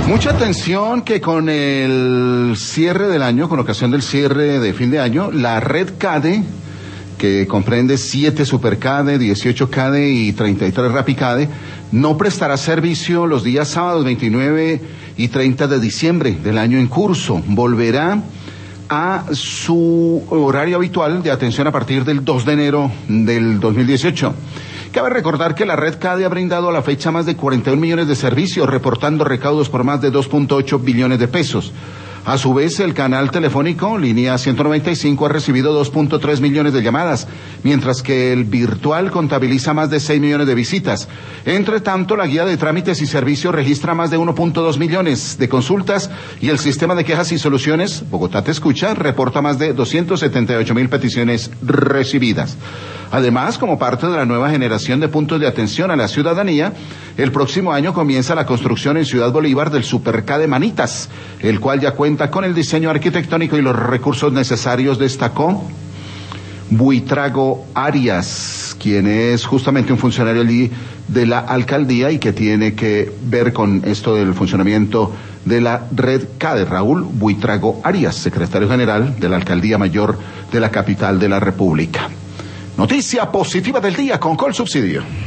Mucha atención que con el cierre del año, con ocasión del cierre de fin de año, la red CADE, que comprende 7 SuperCADE, 18 CADE y 33 RappiCADE, no prestará servicio los días sábados 29 y 30 de diciembre del año en curso. Volverá a su horario habitual de atención a partir del 2 de enero del 2018. Cabe recordar que la red CADE ha brindado a la fecha más de 41 millones de servicios, reportando recaudos por más de 2.8 billones de pesos. A su vez, el canal telefónico, línea 195, ha recibido 2.3 millones de llamadas, mientras que el virtual contabiliza más de 6 millones de visitas. Entre tanto, la guía de trámites y servicios registra más de 1.2 millones de consultas y el sistema de quejas y soluciones, Bogotá Te Escucha, reporta más de 278.000 peticiones recibidas. Además, como parte de la nueva generación de puntos de atención a la ciudadanía, el próximo año comienza la construcción en Ciudad Bolívar del SuperCADE Manitas, el cual ya cuenta con el diseño arquitectónico y los recursos necesarios, destacó Buitrago Arias, quien es justamente un funcionario allí de la alcaldía y que tiene que ver con esto del funcionamiento de la red CADE. Raúl Buitrago Arias, secretario general de la Alcaldía Mayor de la capital de la República. Noticia positiva del día con Colsubsidio.